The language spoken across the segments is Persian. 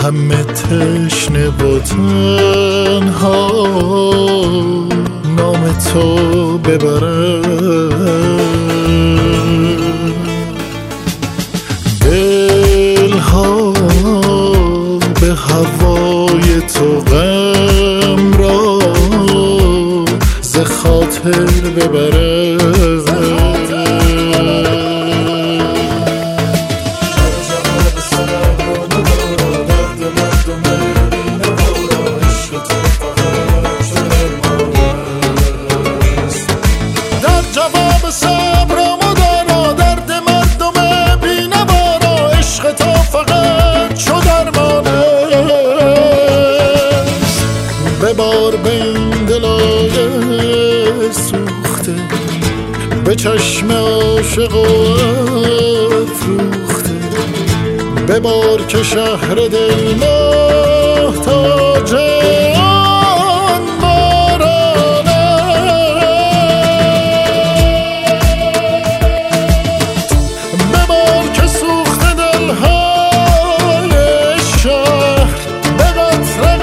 همه تشنه و تنها نام تو ببرن. دلها به هوای تو غم را ز خاطر ببرن. ببار به این دلای سوخته، به چشم عاشق و افروخته، ببار که شهر دل محتاج آن بارانه. ببار که سوخته دلهای شهر به قطره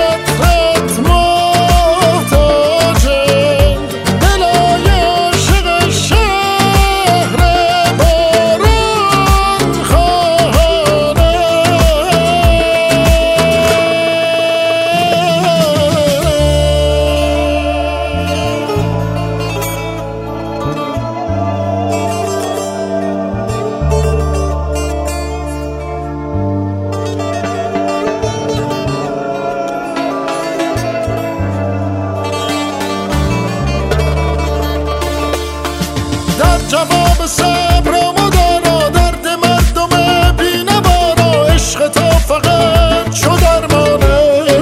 جواب صبرمو دارا، درد مردم بی‌نوارا، عشق تو فقط چو درمانه.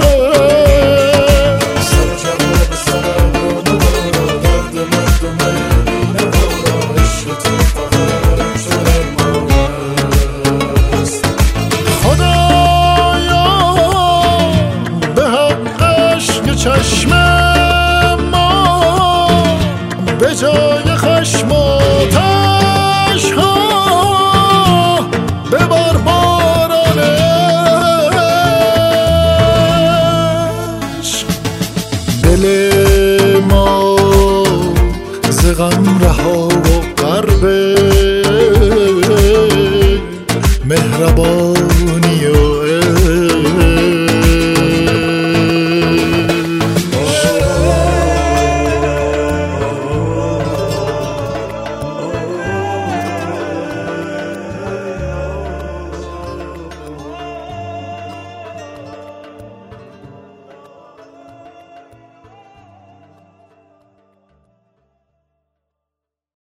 جواب صبرمو دارا، درد مردم بی‌نوارا، عشق تو فقط چو درمانه. خدایا به حقش که چشم ما به جای